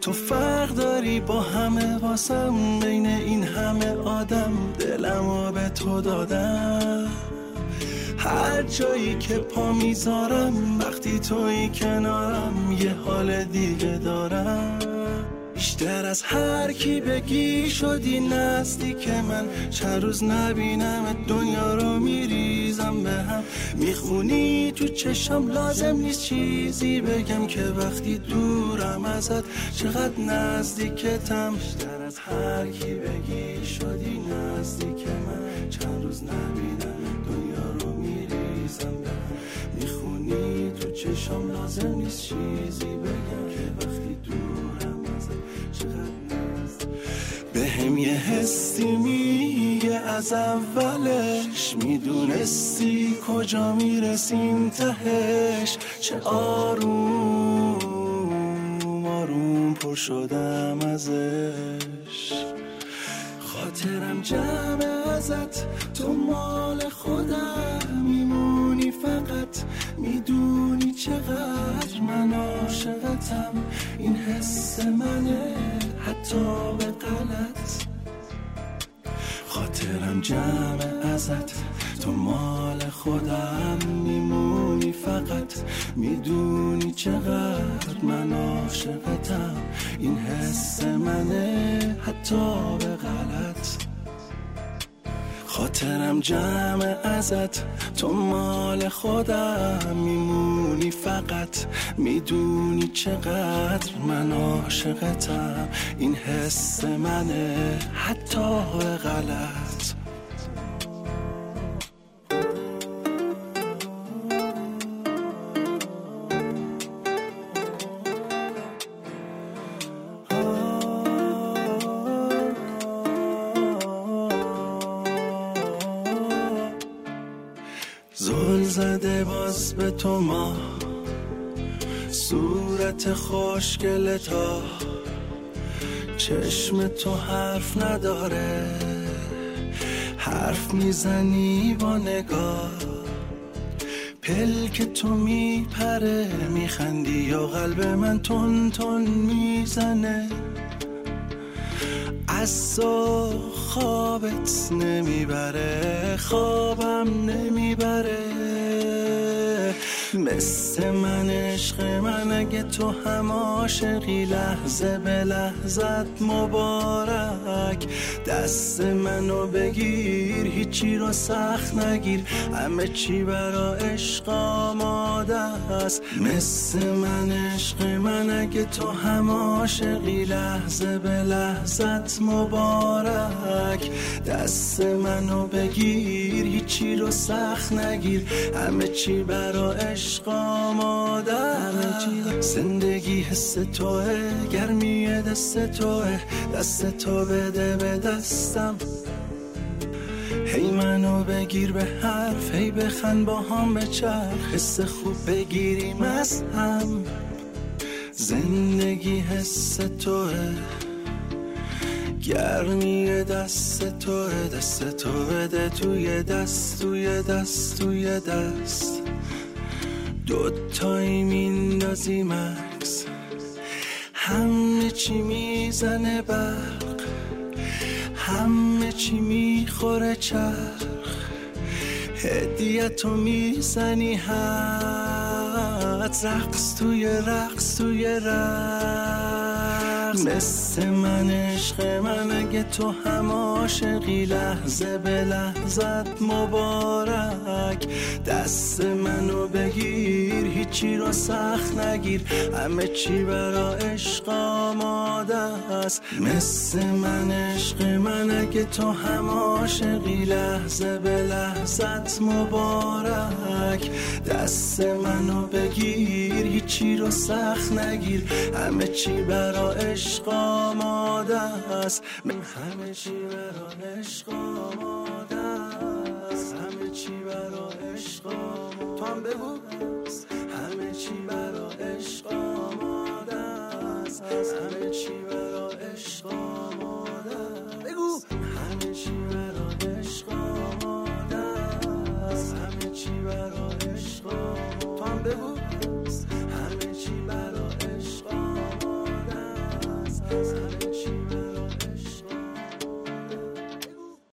تو فرق داری با همه واسم، بین این همه آدم دلمو به تو دادم. هر جایی که پا میذارم وقتی توی کنارم یه حال دیگه دارم. بیشتر از هر کی بگی شدی نزدیک من، چند روز نبینم دنیا رو میریزم به هم. میخونی تو چشم لازم نیست چیزی بگم که وقتی دورم ازت چقدر نزدیکتم. بیشتر از هر کی بگی شدی نزدیک من، چند روز نبینم دنیا رو میریزم به هم. میخونی تو چشم لازم نیست چیزی بگم که وقتی دورم به هم یه حسی میگه از اولش، میدونستی کجا میرسیم تهش. چه آروم آروم پر شدم ازش. خاطرم جمع ازت، تو مال خودم میمونی فقط. میدونی چقدر من عاشقتم، این حس منه حتی به غلط. خاطرم جمع ازت، تو مال خودم میمونی فقط. میدونی چقدر من عاشقتم، این حس منه حتی به غلط. خاطرم جمع ازت، تو مال خودم میمونی فقط. میدونی چقدر من عاشقتم، این حس منه حتی به غلط. زل زده باز به تو ما، صورت خوشگل تا، چشم تو حرف نداره، حرف میزنی با نگاه. پلک تو میپره میخندی و قلب من تون تون میزنه. از تو خوابت نمیبره، خوابم نمیبره. مثل من عشق من اگه تو هم عاشقی، لحظه به لحظت مبارک. دست منو بگیر هیچی رو سخت نگیر، همه چی برا عشق آماده است. مثل من عشق من اگه تو هم عاشقی، لحظه به لحظت مبارک. دست منو بگیر هیچی رو سخت نگیر، همه چی برا عشق آماده است. زندگی حس توه، گرمی دست توه، دست تو بده به دستم. هی منو بگیر به حرف، هی بخند با هم بچرخ، حس خوب بگیریم از هم. زندگی حس توه، گرمی دست توه، دست تو بده توی دست، توی دست، توی دست. دوتایی میندازی مکس، همه چی میزنه برق، همه چی میخوره چرخ. هدیتو میزنی حد، رقص توی رقص توی رقص. مثل من عشق من اگه تو هم عاشقی، لحظه به لحظت مبارک. دست منو بگیر هیچی رو سخت نگیر، همه چی برا عشق آماده است. مثل من عشق من اگه تو هم عاشقی، لحظه به لحظت مبارک. دست منو بگیر هیچی رو سخت نگیر، همه چی برا عشق آماده است. همه چی برا عشق آماده است، همه چی برا عشق آماده. تو هم بگو همه چی برا عشق